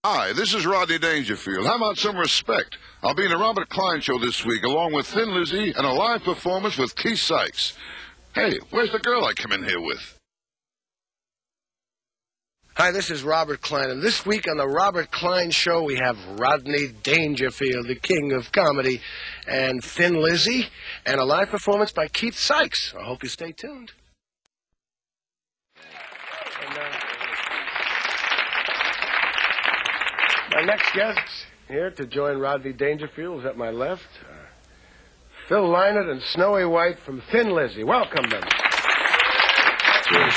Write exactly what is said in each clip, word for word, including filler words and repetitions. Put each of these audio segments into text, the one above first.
Hi, this is Rodney Dangerfield. How about some respect? I'll be in the Robert Klein Show this week, along with Thin Lizzy and a live performance with Keith Sykes. Hey, where's the girl I come in here with? Hi, this is Robert Klein, and this week on the Robert Klein Show, we have Rodney Dangerfield, the king of comedy, and Thin Lizzy, and a live performance by Keith Sykes. I hope you stay tuned. And, uh, my next guest here to join Rodney Dangerfield is at my left. Uh, Phil Lynott and Snowy White from Thin Lizzy. Welcome them. Cheers.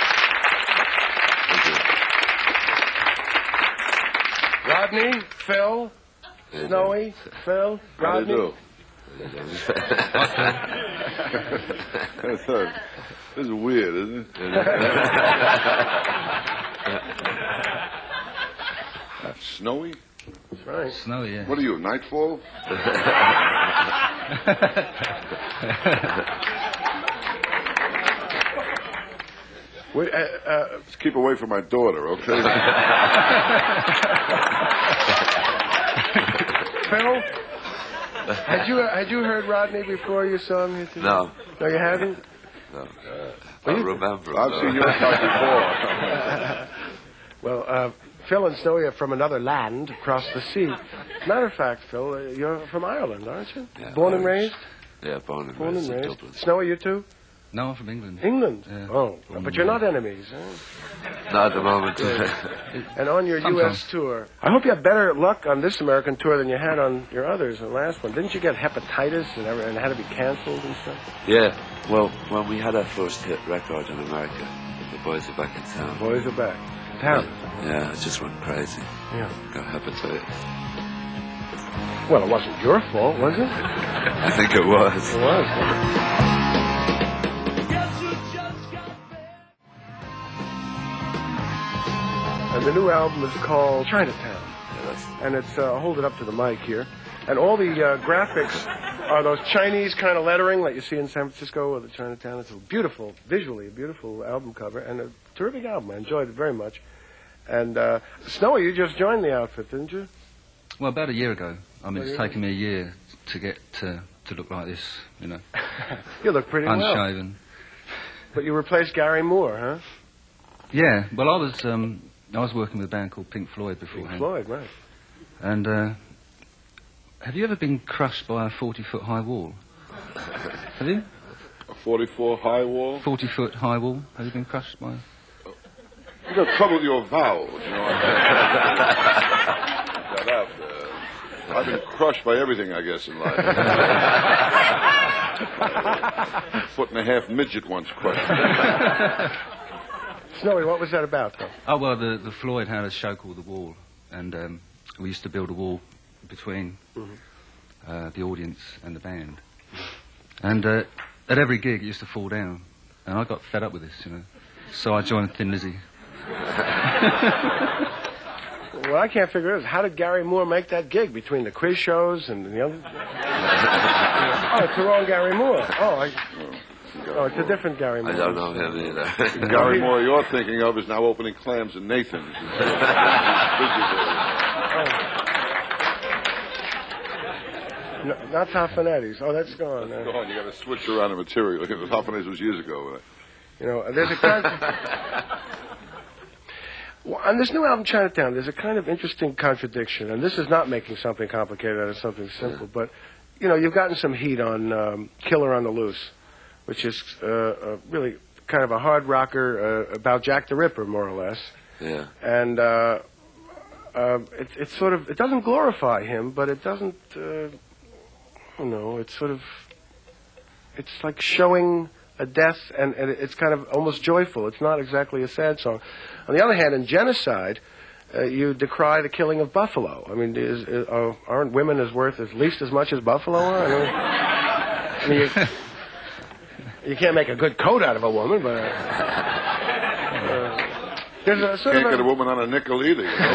Rodney, Phil, Hey, Snowy, Phil, Rodney. How do you do? This is weird, isn't it? Snowy? That's right. Snowy, yeah. What are you, Nightfall? We, uh, uh, Let's keep away from my daughter, okay? Phil, had you had you heard Rodney before you saw him here today? No. No, you hadn't? No. I remember. I've seen your side before. Well, uh, Phil and Snowy are from another land across the sea. Matter of fact, Phil, uh, you're from Ireland, aren't you? Yeah, born and Irish. raised? Yeah, born and Born raised and in raised. Dublin. Snowy, you too? No, I'm from England. England? Yeah. Oh, Born but and you're not raised. enemies, huh? Not at the moment. And on your U Sometimes. S tour, I hope you have better luck on this American tour than you had on your others, the last one. Didn't you get hepatitis and, every, and had to be canceled and stuff? Yeah, well, when we had our first hit record in America, the boys are back in town. Boys are back. Town. Yeah, it just went crazy. Yeah. Got hepatitis. Well, it wasn't your fault, was it? I think it was. It was. And the new album is called Chinatown. Yeah, that's, And it's, uh, hold it up to the mic here. And all the uh, graphics are those Chinese kind of lettering like you see in San Francisco or the Chinatown. It's a beautiful, visually, a beautiful album cover and a terrific album. I enjoyed it very much. And uh, Snowy, you just joined the outfit, didn't you? Well, about a year ago. I mean, A it's year taken me a year to get to, to look like this, you know, You look pretty well. unshaven. But you replaced Gary Moore, huh? Yeah, well, I was um, I was working with a band called Pink Floyd beforehand. Pink Floyd, right. And uh, have you ever been crushed by a forty-foot high wall? Have you? A forty-four high wall? forty-foot high wall? Have you been crushed by? You got trouble with your vowels, you know. That out there. I've been crushed by everything, I guess, in life. A foot and a half midget once crushed me. Snowy, what was that about, though? Oh, well, the, the Floyd had a show called The Wall, and um, we used to build a wall between Mm-hmm. uh, the audience and the band. And uh, at every gig, it used to fall down, and I got fed up with this, you know. So I joined Thin Lizzy. Well, I can't figure out how did Gary Moore make that gig between the quiz shows and the other. Oh, it's the wrong Gary Moore. Oh, I... oh, it's a different Gary Moore. I don't know him either. The Gary Moore you're thinking of is now opening clams in Nathan's. No, not Toffanetti's. Oh, that's gone. Go Uh, on, you got to switch around the material. Look at the Hoffanese was years ago. you know, there's a kind. Well, on this new album, Chinatown, there's a kind of interesting contradiction, and this is not making something complicated out of something simple. But you know, you've gotten some heat on um, "Killer on the Loose," which is uh, uh, really kind of a hard rocker uh, about Jack the Ripper, more or less. Yeah. And uh, uh, it, it's sort of, it doesn't glorify him, but it doesn't, uh, I don't know, it's sort of, it's like showing a death, and, and it's kind of almost joyful. It's not exactly a sad song. On the other hand, in Genocide, uh, you decry the killing of buffalo. I mean, is, is, uh, aren't women as worth at least as much as buffalo are? I mean, I mean you, you can't make a good coat out of a woman, but... Uh, uh, there's a sort Can't of get a, a woman on a nickel either, you know.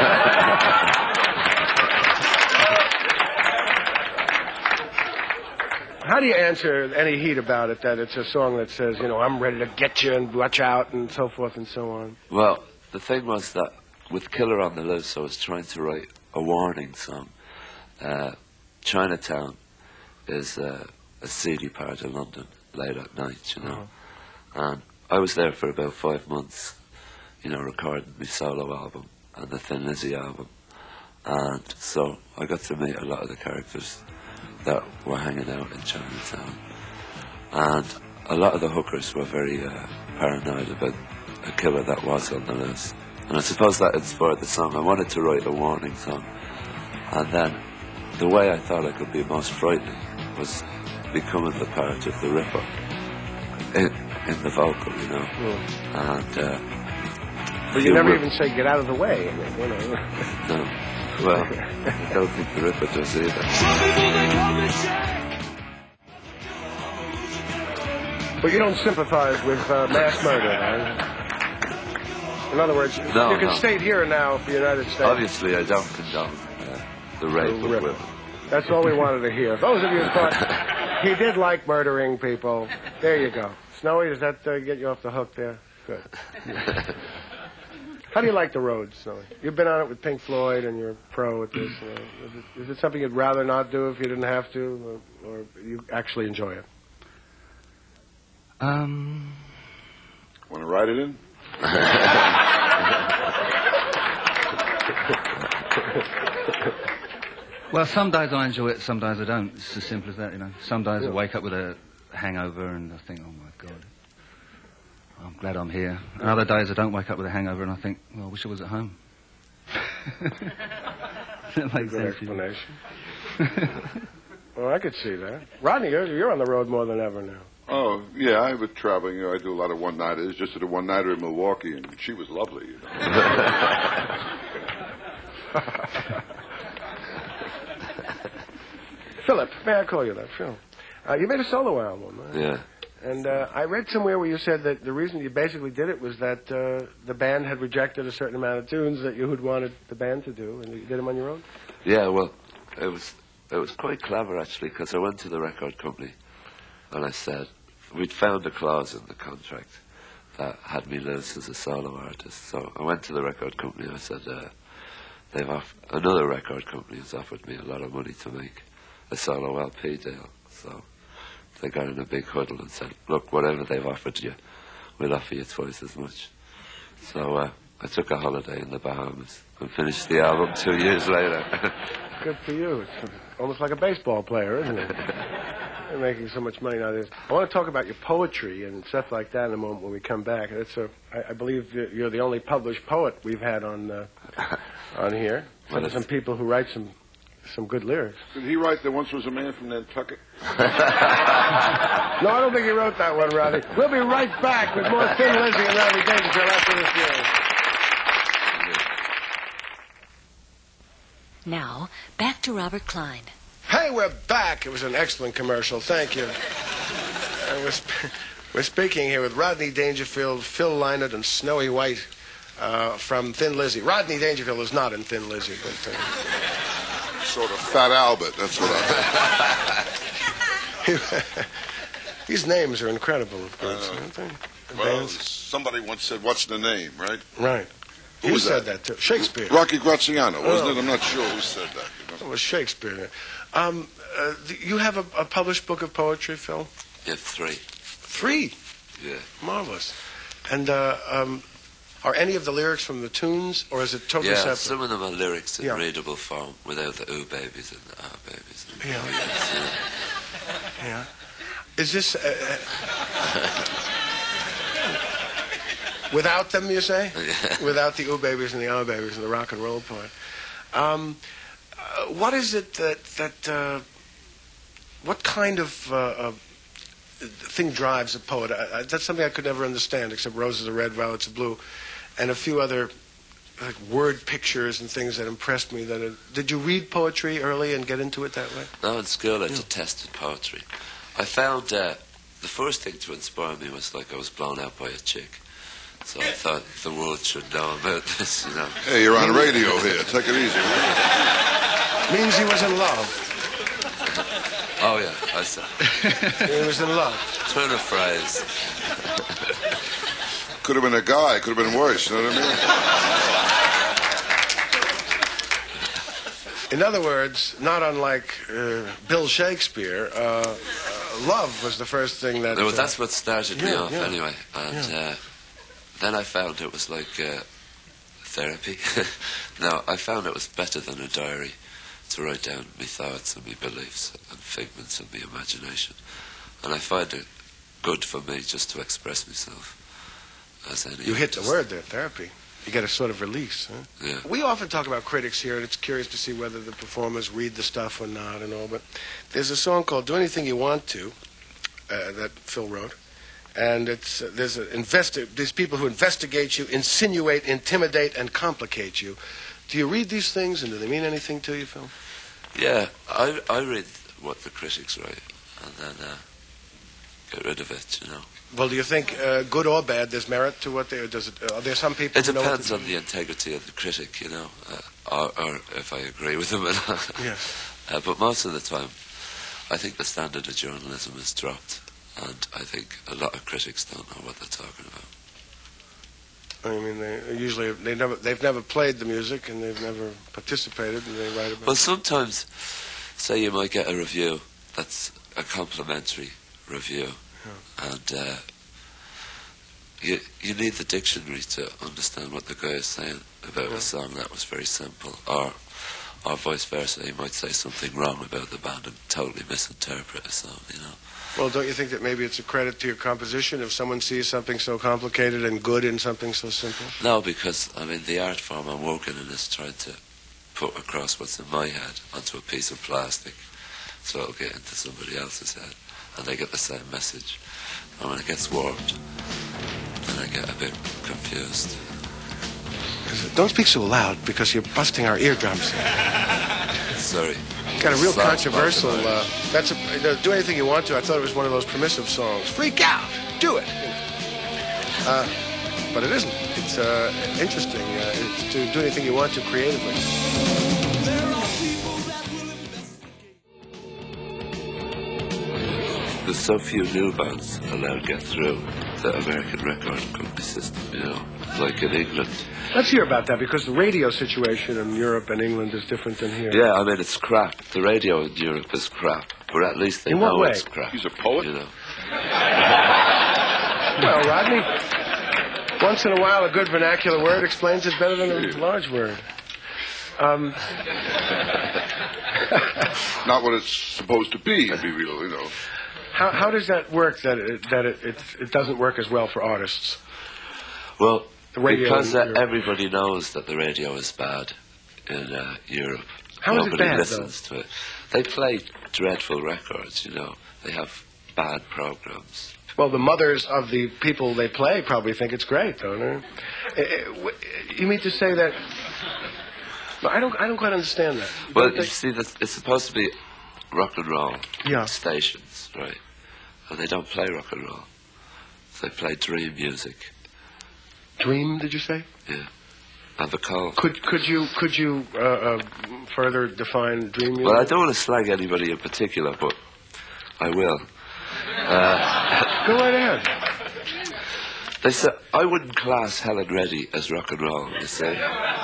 How do you answer any heat about it, that it's a song that says, you know, I'm ready to get you and watch out and so forth and so on? Well, the thing was that with Killer on the Loose, I was trying to write a warning song. Uh, Chinatown is uh, a seedy part of London, late at night, you know. Uh-huh. And I was there for about five months, you know, recording my solo album and the Thin Lizzy album. And so I got to meet a lot of the characters that were hanging out in Chinatown. And a lot of the hookers were very uh, paranoid about a killer that was on the loose. And I suppose that inspired the song. I wanted to write a warning song. And then the way I thought I could be most frightening was becoming the part of the Ripper in, in the vocal, you know. Yeah. And, uh, but you never even say, get out of the way. I mean, you know. No. Well, I don't think the Ripper does either. But you don't sympathize with uh, mass murder, right? In other words, no, you can no. state here and now for the United States. Obviously, I don't condone uh, the rape the of women. That's all we wanted to hear. Those of you who thought he did like murdering people, there you go. Snowy, does that uh, get you off the hook there? Good. How do you like the road, Snowy? You've been on it with Pink Floyd, and you're pro at this. You know. is, it, is it something you'd rather not do if you didn't have to, or, or you actually enjoy it? Um. Want to write it in? Well, some days I enjoy it, some days I don't. It's as simple as that, you know. Some days I wake up with a hangover and I think, oh my God, I'm glad I'm here. And other days I don't wake up with a hangover and I think, well, I wish I was at home. That makes Good sense. explanation. Well, I could see that. Rodney, you're, you're on the road more than ever now. Oh, yeah, I was traveling. You know, I do a lot of one-nighters. Just did a one-nighter in Milwaukee, and she was lovely, you know. Philip, may I call you that, Phil? Uh, you made a solo album, right? Yeah. And uh, I read somewhere where you said that the reason you basically did it was that uh, the band had rejected a certain amount of tunes that you had wanted the band to do, and you did them on your own? Yeah, well, it was it was quite clever, actually, because I went to the record company and I said, we'd found a clause in the contract that had me loose as a solo artist. So I went to the record company and I said, uh, they've off- another record company has offered me a lot of money to make a solo L P deal. So they got in a big huddle and said, look, whatever they've offered you, we'll offer you twice as much. So uh, I took a holiday in the Bahamas and finished the album two years later. Good for you. It's almost like a baseball player, isn't it? You're making so much money nowadays. I want to talk about your poetry and stuff like that in a moment when we come back. It's a, I, I believe you're the only published poet we've had on uh, on here. Some, some people who write some some good lyrics. Did he write There Once Was a Man from Nantucket? No, I don't think he wrote that one, Rodney. We'll be right back with more Thin Lizzy and Rodney Dangerfield after this year. Now, back to Robert Klein. Hey, we're back. It was an excellent commercial. Thank you. And we're, sp- we're speaking here with Rodney Dangerfield, Phil Lynott, and Snowy White uh, from Thin Lizzy. Rodney Dangerfield is not in Thin Lizzy, but... Uh... Sort of Fat Albert, that's what I These names are incredible, of course, uh, aren't they? The Well, bands. somebody once said, what's the name, right? Right. Who Who was said that? that, too? Shakespeare. Rocky Graziano, wasn't Oh. it? I'm not sure who said that. You know? It was Shakespeare. Um, uh, th- you have a, a published book of poetry, Phil? Yeah, three. Three. Yeah. Marvelous. And uh, um, are any of the lyrics from the tunes, or is it totally Yeah, separate? some of them are lyrics in Yeah. readable form without the ooh babies and the ah babies. And Yeah. oh, yes, yeah. Yeah. Is this... Uh, uh, without them, you say? Yeah. Without the ooh babies and the ah babies and the rock and roll part. Um, uh, what is it that... that uh, what kind of... Uh, uh, thing drives a poet? I, I, that's something I could never understand, except roses are red, violets are blue, and a few other like word pictures and things that impressed me. That it, did you read poetry early and get into it that way? No, in school I Yeah. detested poetry. I found uh, the first thing to inspire me was like I was blown out by a chick. So I thought the world should know about this, you know. Hey, you're on radio here. Take it easy. Means he was in love. Oh yeah, I said. He was in love. Turn a phrase. Could have been a guy. Could have been worse. You know what I mean? In other words, not unlike uh, Bill Shakespeare, uh, uh, love was the first thing that... No, uh, that's what started me yeah, off, yeah, anyway. And yeah. uh, then I found it was like uh, therapy. No, I found it was better than a diary to write down my thoughts and my beliefs and figments of my imagination. And I find it good for me just to express myself as any You hit the artist. word there, therapy. You get a sort of release, huh? Yeah. We often talk about critics here, and it's curious to see whether the performers read the stuff or not and all, but there's a song called Do Anything You Want To uh, that Phil wrote, and it's uh, there's a investi- there's people who investigate you, insinuate, intimidate, and complicate you. Do you read these things, and do they mean anything to you, Phil? Yeah, I, I read what the critics write and then uh, get rid of it, you know. Well, do you think, uh, good or bad, there's merit to what they, or does it, are there some people It who know what depends to on the integrity of the critic, you know, uh, or, or if I agree with them or not. Yes. Uh, but most of the time, I think the standard of journalism is dropped, and I think a lot of critics don't know what they're talking about. I mean, they usually they never they've never played the music and they've never participated, and they write about. Well, sometimes, say you might get a review that's a complimentary review, Yeah. and uh, you you need the dictionary to understand what the guy is saying about Yeah. a song that was very simple, or or vice versa. He might say something wrong about the band and totally misinterpret a song, you know. Well, don't you think that maybe it's a credit to your composition if someone sees something so complicated and good in something so simple? No, because, I mean, the art form I'm working in is trying to put across what's in my head onto a piece of plastic so it'll get into somebody else's head and they get the same message. And when it gets warped, then I get a bit confused. Don't speak so loud because you're busting our eardrums. Sorry. Got a real Soft controversial. spoken Uh, that's a, uh, do anything you want to. I thought it was one of those permissive songs. Freak out, do it. Uh, but it isn't. It's uh, interesting. Uh, it's to do anything you want to creatively. There's so few new bands allowed to get through the American record company system, you know, like in England. Let's hear about that because the radio situation in Europe and England is different than here. Yeah, I mean, it's crap. The radio in Europe is crap, but at least they In what know way? it's crap. He's a poet? You know. Well, Rodney, once in a while a good vernacular word explains it better than a large word. Um, Not what it's supposed to be, to be real, you know. how, how does that work that it, that it, it, it doesn't work as well for artists? Well, The radio because in uh, Europe. everybody knows that the radio is bad in uh, Europe. How is it Nobody bad, listens to it. They play dreadful records, you know. They have bad programs. Well, the mothers of the people they play probably think it's great, don't they? Eh, eh, wh- You mean to say that? No, I don't. I don't quite understand that. You Well, don't you think- see, that's, it's supposed to be rock and roll Yeah. stations, right? And they don't play rock and roll. They play dream music. Dream? Did you say? Yeah. Have a call. Could could you could you uh, uh, further define dream music? Well, I don't want to slag anybody in particular, but I will. Uh, Go right ahead. they said I wouldn't class Helen Reddy as rock and roll. They say.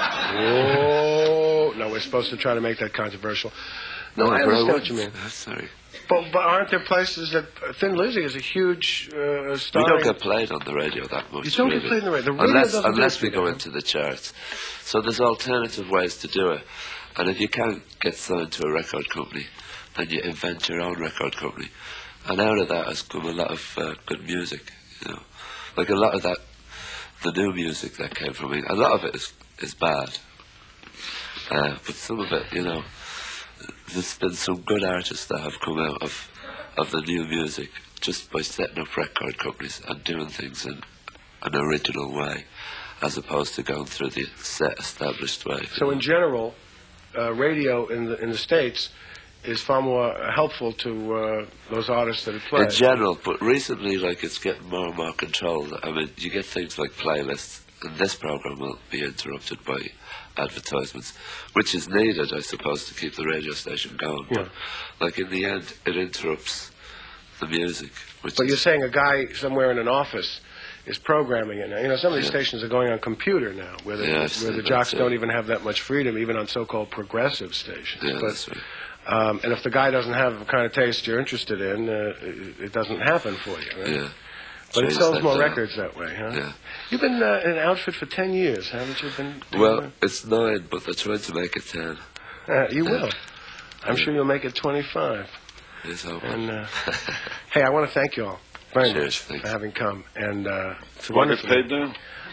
Oh no, we're supposed to try to make that controversial. No, I but understand what wouldn't. you mean. Uh, Sorry. But, but aren't there places that Thin Lizzy is a huge uh, star? We don't get played on the radio that much. You don't get really. played on the radio. The radio unless doesn't do unless it we for go you. into the charts. So there's alternative ways to do it. And if you can't get signed to a record company, then you invent your own record company. And out of that has come a lot of uh, good music. You know, like a lot of that, the new music that came from me. A lot of it is is bad, uh, but some of it, you know, there's been some good artists that have come out of of the new music just by setting up record companies and doing things in an original way, as opposed to going through the set established way. So in general, uh, radio in the in the States is far more helpful to uh, those artists that it plays. In general, but recently, like, it's getting more and more controlled. I mean, you get things like playlists, and this program will be interrupted by advertisements, which is needed, I suppose, to keep the radio station going. Yeah. But, like, in the end, it interrupts the music. Which But is, you're saying a guy somewhere in an office is programming it now. You know, some of these Yeah. stations are going on computer now, where the, Yeah, I've where seen the that, jocks too. don't even have that much freedom, even on so-called progressive stations. Yeah, but, that's right. um, and if the guy doesn't have the kind of taste you're interested in, uh, it, it doesn't happen for you. Right? Yeah. But it Change sells that more down. records that way, huh? Yeah. You've been uh, in an outfit for ten years, haven't you? Been doing Well, it's nine, but they're trying to make it ten. that? Uh, you will. I'm sure you'll make it twenty-five. Yes, I hope. And uh, hey, I want to thank you all very Cheers, much thanks. for having come. And uh, it's Do I get wonderful. paid now?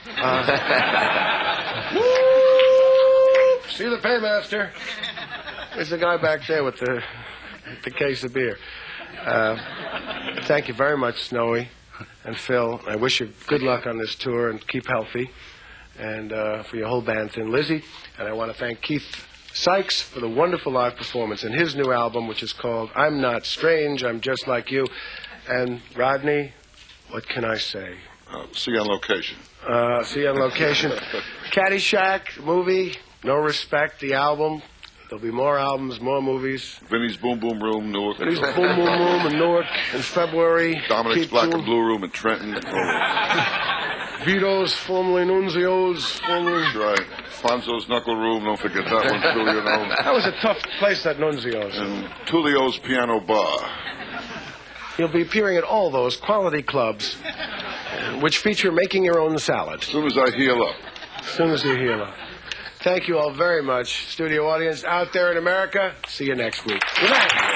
Woo! See the paymaster. There's the guy back there with the the case of beer. Uh, thank you very much, Snowy and Phil. I wish you good luck on this tour and keep healthy, and uh, for your whole band, Thin Lizzy. And I want to thank Keith Sykes for the wonderful live performance in his new album, which is called I'm Not Strange, I'm Just Like You. And Rodney, what can I say? Uh, see you on location. Uh, see you on location. Caddyshack, movie, No Respect, the album. There'll be more albums, more movies. Vinny's Boom Boom Room, Newark. There's Boom Boom Room in Newark in February. Dominic's Keep Black tuned. and Blue Room in Trenton. Oh, Vito's, formerly Nunzio's, formerly... that's right. Fonzo's Knuckle Room, don't forget that one too, you know. That was a tough place, that Nunzio's. And Tulio's Piano Bar. You'll be appearing at all those quality clubs, which feature making your own salad. As soon as I heal up. As soon as you heal up. Thank you all very much, studio audience out there in America. See you next week. Good night.